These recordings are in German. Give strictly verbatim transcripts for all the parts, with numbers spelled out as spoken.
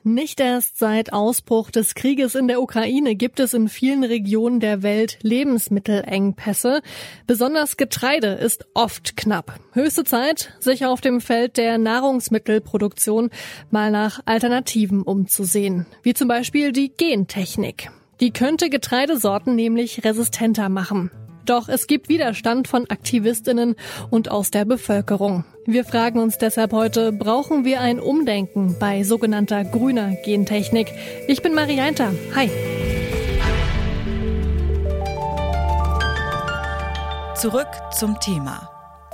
Nicht erst seit Ausbruch des Krieges in der Ukraine gibt es in vielen Regionen der Welt Lebensmittelengpässe. Besonders Getreide ist oft knapp. Höchste Zeit, sich auf dem Feld der Nahrungsmittelproduktion mal nach Alternativen umzusehen. Wie zum Beispiel die Gentechnik. Die könnte Getreidesorten nämlich resistenter machen. Doch es gibt Widerstand von AktivistInnen und aus der Bevölkerung. Wir fragen uns deshalb heute, brauchen wir ein Umdenken bei sogenannter grüner Gentechnik? Ich bin Marianta. Hi. Zurück zum Thema.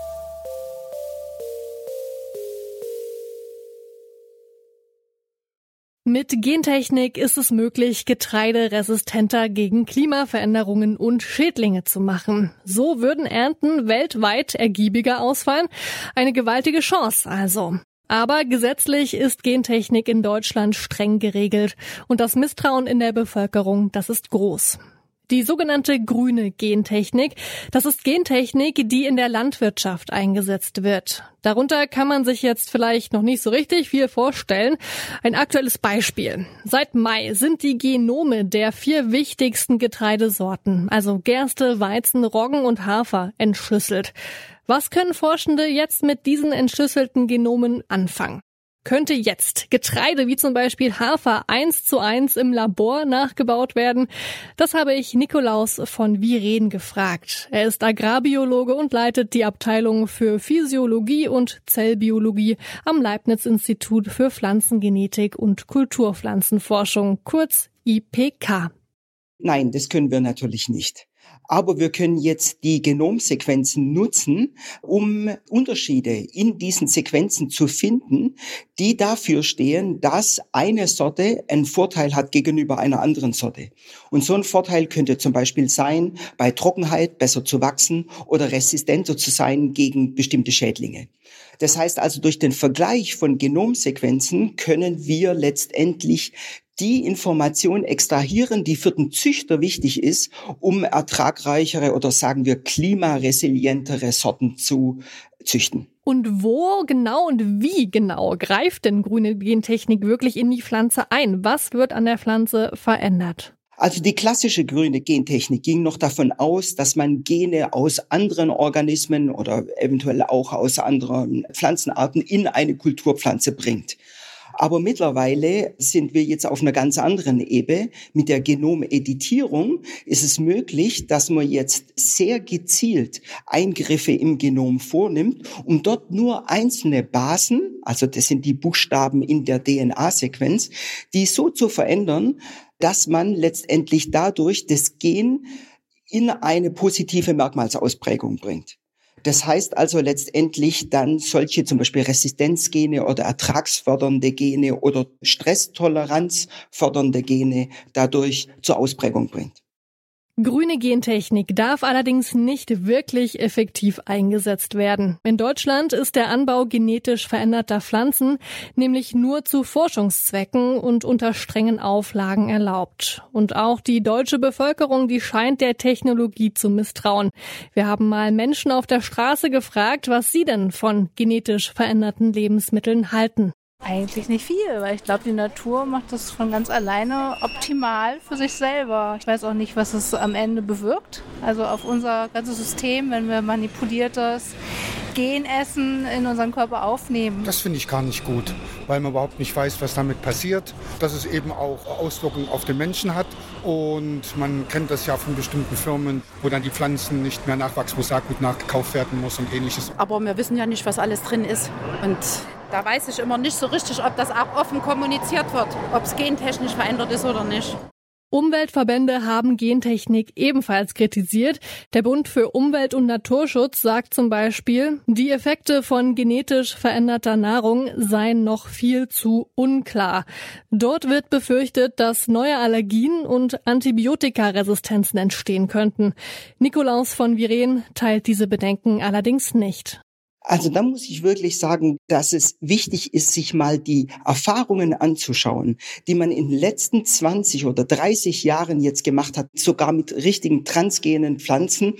Mit Gentechnik ist es möglich, Getreide resistenter gegen Klimaveränderungen und Schädlinge zu machen. So würden Ernten weltweit ergiebiger ausfallen. Eine gewaltige Chance also. Aber gesetzlich ist Gentechnik in Deutschland streng geregelt und das Misstrauen in der Bevölkerung, das ist groß. Die sogenannte grüne Gentechnik, das ist Gentechnik, die in der Landwirtschaft eingesetzt wird. Darunter kann man sich jetzt vielleicht noch nicht so richtig viel vorstellen. Ein aktuelles Beispiel. Seit Mai sind die Genome der vier wichtigsten Getreidesorten, also Gerste, Weizen, Roggen und Hafer, entschlüsselt. Was können Forschende jetzt mit diesen entschlüsselten Genomen anfangen? Könnte jetzt Getreide wie zum Beispiel Hafer eins zu eins im Labor nachgebaut werden? Das habe ich Nikolaus von Viren gefragt. Er ist Agrarbiologe und leitet die Abteilung für Physiologie und Zellbiologie am Leibniz-Institut für Pflanzengenetik und Kulturpflanzenforschung, kurz I P K. Nein, das können wir natürlich nicht. Aber wir können jetzt die Genomsequenzen nutzen, um Unterschiede in diesen Sequenzen zu finden, die dafür stehen, dass eine Sorte einen Vorteil hat gegenüber einer anderen Sorte. Und so ein Vorteil könnte zum Beispiel sein, bei Trockenheit besser zu wachsen oder resistenter zu sein gegen bestimmte Schädlinge. Das heißt also, durch den Vergleich von Genomsequenzen können wir letztendlich die Information extrahieren, die für den Züchter wichtig ist, um ertragreichere oder sagen wir klimaresilientere Sorten zu züchten. Und wo genau und wie genau greift denn grüne Gentechnik wirklich in die Pflanze ein? Was wird an der Pflanze verändert? Also die klassische grüne Gentechnik ging noch davon aus, dass man Gene aus anderen Organismen oder eventuell auch aus anderen Pflanzenarten in eine Kulturpflanze bringt. Aber mittlerweile sind wir jetzt auf einer ganz anderen Ebene. Mit der Genomeditierung ist es möglich, dass man jetzt sehr gezielt Eingriffe im Genom vornimmt, um dort nur einzelne Basen, also das sind die Buchstaben in der D N A-Sequenz, die so zu verändern, dass man letztendlich dadurch das Gen in eine positive Merkmalsausprägung bringt. Das heißt also letztendlich dann solche zum Beispiel Resistenzgene oder ertragsfördernde Gene oder Stresstoleranzfördernde Gene dadurch zur Ausprägung bringt. Grüne Gentechnik darf allerdings nicht wirklich effektiv eingesetzt werden. In Deutschland ist der Anbau genetisch veränderter Pflanzen nämlich nur zu Forschungszwecken und unter strengen Auflagen erlaubt. Und auch die deutsche Bevölkerung, die scheint der Technologie zu misstrauen. Wir haben mal Menschen auf der Straße gefragt, was sie denn von genetisch veränderten Lebensmitteln halten. Eigentlich nicht viel, weil ich glaube, die Natur macht das von ganz alleine optimal für sich selber. Ich weiß auch nicht, was es am Ende bewirkt. Also auf unser ganzes System, wenn wir manipuliertes Genessen in unseren Körper aufnehmen. Das finde ich gar nicht gut, weil man überhaupt nicht weiß, was damit passiert. Dass es eben auch Auswirkungen auf den Menschen hat. Und man kennt das ja von bestimmten Firmen, wo dann die Pflanzen nicht mehr nachwachsen, wo Saatgut nachgekauft werden muss und ähnliches. Aber wir wissen ja nicht, was alles drin ist. Und da weiß ich immer nicht so richtig, ob das auch offen kommuniziert wird, ob es gentechnisch verändert ist oder nicht. Umweltverbände haben Gentechnik ebenfalls kritisiert. Der Bund für Umwelt und Naturschutz sagt zum Beispiel, die Effekte von genetisch veränderter Nahrung seien noch viel zu unklar. Dort wird befürchtet, dass neue Allergien und Antibiotikaresistenzen entstehen könnten. Nikolaus von Viren teilt diese Bedenken allerdings nicht. Also da muss ich wirklich sagen, dass es wichtig ist, sich mal die Erfahrungen anzuschauen, die man in den letzten zwanzig oder dreißig Jahren jetzt gemacht hat, sogar mit richtigen transgenen Pflanzen,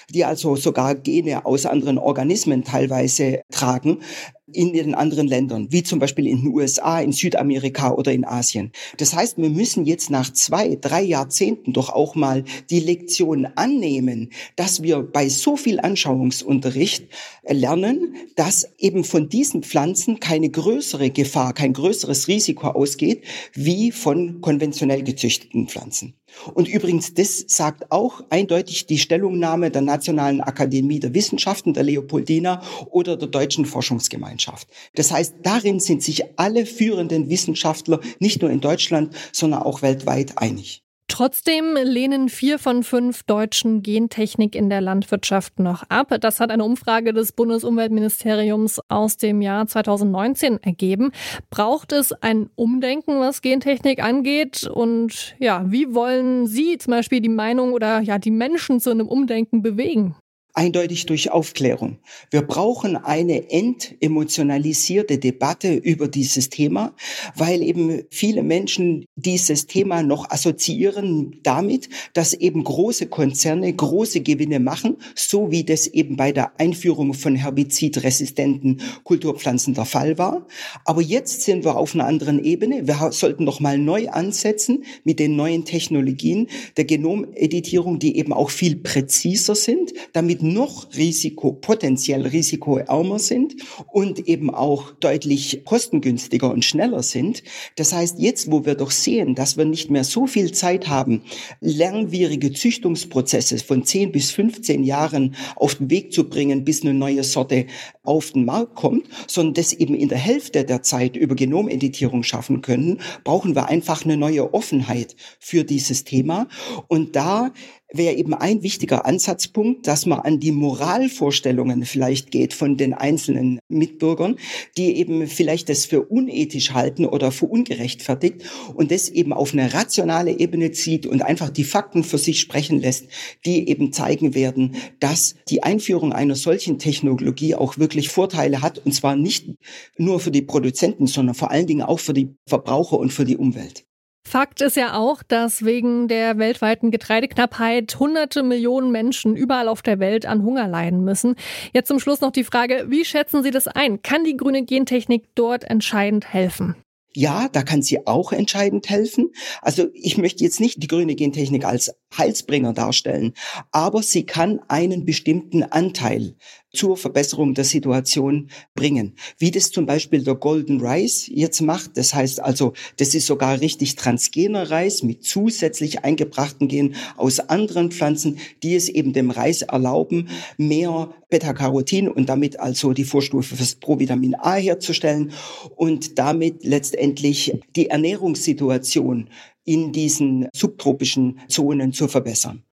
die also sogar Gene aus anderen Organismen teilweise tragen, in den anderen Ländern, wie zum Beispiel in den U S A, in Südamerika oder in Asien. Das heißt, wir müssen jetzt nach zwei, drei Jahrzehnten doch auch mal die Lektion annehmen, dass wir bei so viel Anschauungsunterricht lernen, dass eben von diesen Pflanzen keine größere Gefahr, kein größeres Risiko ausgeht, wie von konventionell gezüchteten Pflanzen. Und übrigens, das sagt auch eindeutig die Stellungnahme der Nationalen Akademie der Wissenschaften, der Leopoldina oder der Deutschen Forschungsgemeinschaft. Das heißt, darin sind sich alle führenden Wissenschaftler, nicht nur in Deutschland, sondern auch weltweit einig. Trotzdem lehnen vier von fünf Deutschen Gentechnik in der Landwirtschaft noch ab. Das hat eine Umfrage des Bundesumweltministeriums aus dem Jahr zweitausendneunzehn ergeben. Braucht es ein Umdenken, was Gentechnik angeht? Und ja, wie wollen Sie zum Beispiel die Meinung oder ja die Menschen zu einem Umdenken bewegen? Eindeutig durch Aufklärung. Wir brauchen eine entemotionalisierte Debatte über dieses Thema, weil eben viele Menschen dieses Thema noch assoziieren damit, dass eben große Konzerne große Gewinne machen, so wie das eben bei der Einführung von herbizidresistenten Kulturpflanzen der Fall war. Aber jetzt sind wir auf einer anderen Ebene. Wir sollten noch mal neu ansetzen mit den neuen Technologien der Genomeditierung, die eben auch viel präziser sind, damit noch Risiko, potenziell risikoärmer sind und eben auch deutlich kostengünstiger und schneller sind. Das heißt, jetzt, wo wir doch sehen, dass wir nicht mehr so viel Zeit haben, langwierige Züchtungsprozesse von zehn bis fünfzehn Jahren auf den Weg zu bringen, bis eine neue Sorte auf den Markt kommt, sondern das eben in der Hälfte der Zeit über Genomeditierung schaffen können, brauchen wir einfach eine neue Offenheit für dieses Thema. Und da wäre eben ein wichtiger Ansatzpunkt, dass man an die Moralvorstellungen vielleicht geht von den einzelnen Mitbürgern, die eben vielleicht das für unethisch halten oder für ungerechtfertigt und das eben auf eine rationale Ebene zieht und einfach die Fakten für sich sprechen lässt, die eben zeigen werden, dass die Einführung einer solchen Technologie auch wirklich Vorteile hat, und zwar nicht nur für die Produzenten, sondern vor allen Dingen auch für die Verbraucher und für die Umwelt. Fakt ist ja auch, dass wegen der weltweiten Getreideknappheit hunderte Millionen Menschen überall auf der Welt an Hunger leiden müssen. Jetzt zum Schluss noch die Frage, wie schätzen Sie das ein? Kann die grüne Gentechnik dort entscheidend helfen? Ja, da kann sie auch entscheidend helfen. Also ich möchte jetzt nicht die grüne Gentechnik als Heilsbringer darstellen, aber sie kann einen bestimmten Anteil zur Verbesserung der Situation bringen. Wie das zum Beispiel der Golden Rice jetzt macht. Das heißt also, das ist sogar richtig transgener Reis mit zusätzlich eingebrachten Genen aus anderen Pflanzen, die es eben dem Reis erlauben, mehr Beta-Carotin und damit also die Vorstufe fürs Provitamin A herzustellen und damit letztendlich die Ernährungssituation in diesen subtropischen Zonen zu verbessern.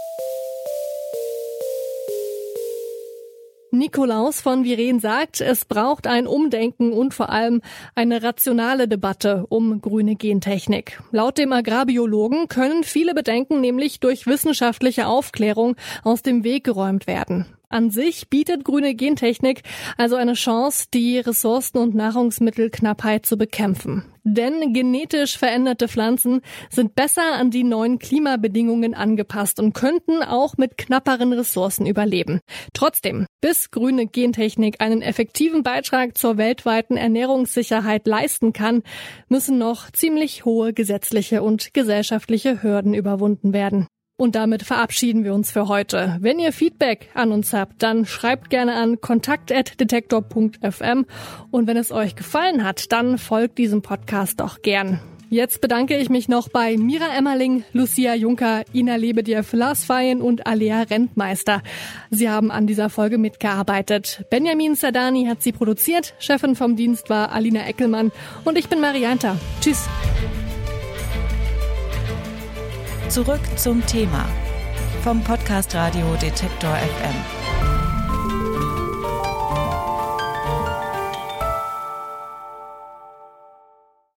Nikolaus von Viren sagt, es braucht ein Umdenken und vor allem eine rationale Debatte um grüne Gentechnik. Laut dem Agrarbiologen können viele Bedenken nämlich durch wissenschaftliche Aufklärung aus dem Weg geräumt werden. An sich bietet grüne Gentechnik also eine Chance, die Ressourcen- und Nahrungsmittelknappheit zu bekämpfen. Denn genetisch veränderte Pflanzen sind besser an die neuen Klimabedingungen angepasst und könnten auch mit knapperen Ressourcen überleben. Trotzdem, bis grüne Gentechnik einen effektiven Beitrag zur weltweiten Ernährungssicherheit leisten kann, müssen noch ziemlich hohe gesetzliche und gesellschaftliche Hürden überwunden werden. Und damit verabschieden wir uns für heute. Wenn ihr Feedback an uns habt, dann schreibt gerne an kontakt at detektor punkt f m. Und wenn es euch gefallen hat, dann folgt diesem Podcast doch gern. Jetzt bedanke ich mich noch bei Mira Emmerling, Lucia Juncker, Ina Lebedjew, Lars Feyen und Alea Rentmeister. Sie haben an dieser Folge mitgearbeitet. Benjamin Sadani hat sie produziert, Chefin vom Dienst war Alina Eckelmann und ich bin Marianta. Tschüss. Zurück zum Thema vom Podcast Radio Detektor F M.